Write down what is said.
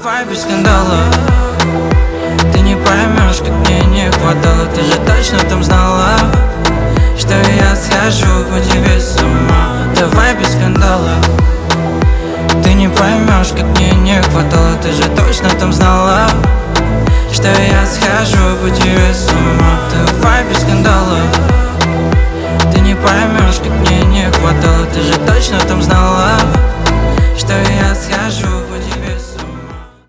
Давай без скандалов. Ты не поймешь, как мне не хватало. Ты же точно там знала, что я схожу по тебе с ума. Давай без скандалов. Ты не поймешь, как мне не хватало. Ты же точно там знала, что я схожу по тебе с ума. Давай без скандалов.